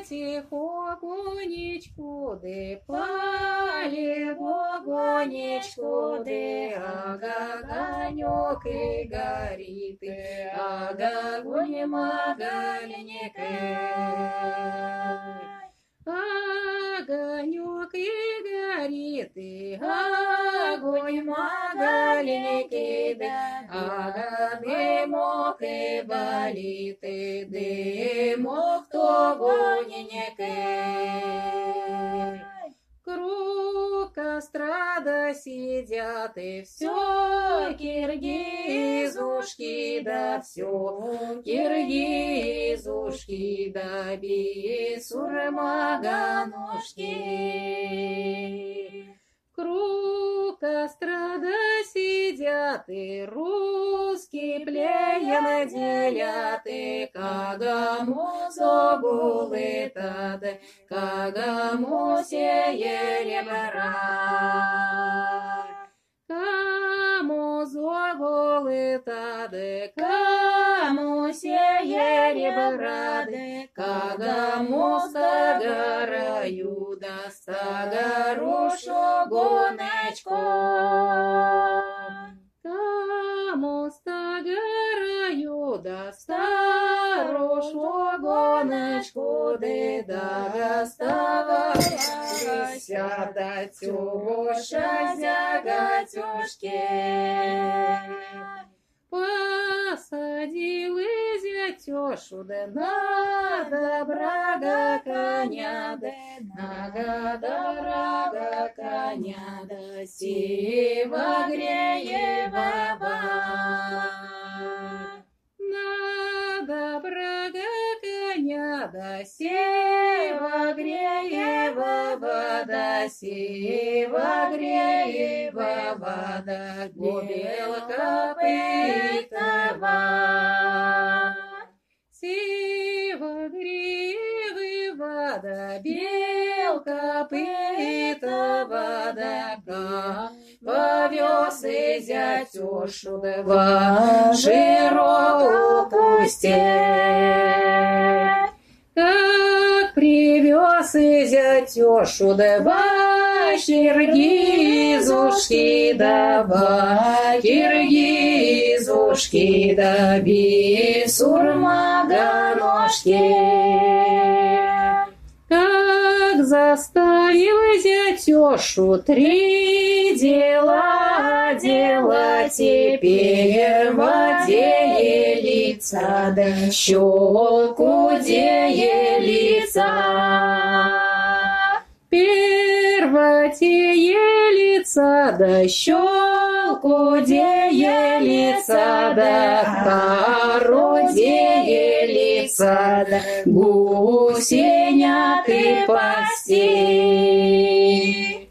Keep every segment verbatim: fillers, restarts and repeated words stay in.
тихогонечку, де пали вогонечку, де огонек и горит, огонь магаленек. Огонек и горит, и огонь магаленек, а дымок и болит, и дымок то гоненек. Круг костра да сидят, и все киргизушки, да все киргизушки, да бисурмаганушки. Круг костра да сидят, и русские плеян делят, и кагаму зогулы тады, кагаму сеяли брат. Каму зогулы тады, каму сеяли брады, кагаму стагараю, да стагарушу гонечко. Каму стагараю, да старушу гонечку, да ставайся, да тюша зягатюшки. Посадил и зятешу, да на добрага коня, да на добрага коня, да сива греева. На добрага коня, да сива греева вода, сива греева вода, белка пытова. Сива греевы вода, белка пытова, да повез и зятешу, да во широкую пустель. Как привез и зятешу, да во киргизушки, да во киргизушки, да бисурмаганошки. Как заставил зятешу три дела делать, теперь в воде лица, да щеку лица. Первотее лица, да щелку лица, да корудее лица, да гусеня ты пасти.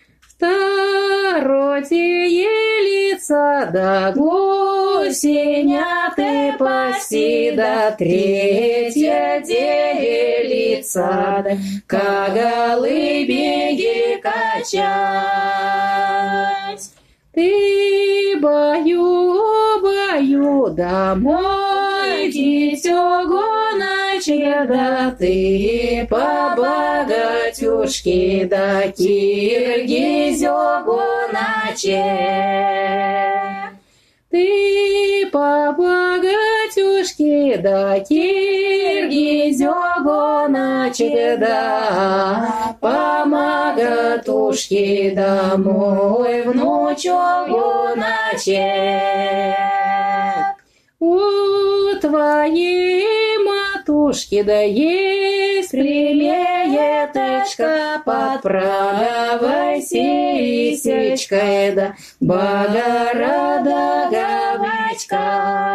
Второтее лица, да гусеня ты пасти, да третья делица, да кагалы беги качать. Ты бою, бою, домой, дитё гоночек, да ты по богатюшке, да киргизё гоночек. Ты по богатюшке, да киргизё гоночек, да по магатушке, да мой внучок гоночек. У твоей матушки, да есть примееточка под правой сисечкой, да Богородовочка.